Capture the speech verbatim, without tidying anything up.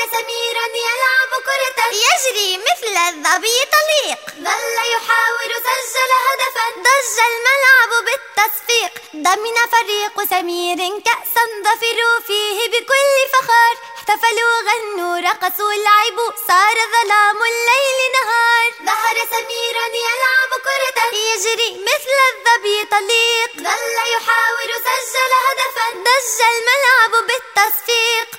سميرا يلعب كرة يجري مثل الظبي طليق، ظل يحاول سجل هدفا ضج الملعب بالتصفيق. ضمن فريق سمير كأسا ظفروا فيه بكل فخار، احتفلوا غنوا رقصوا لعبوا صار ظلام الليل نهار. ظهر سميرا يلعب كرة يجري مثل الظبي طليق، ظل يحاول سجل هدفا ضج الملعب بالتصفيق.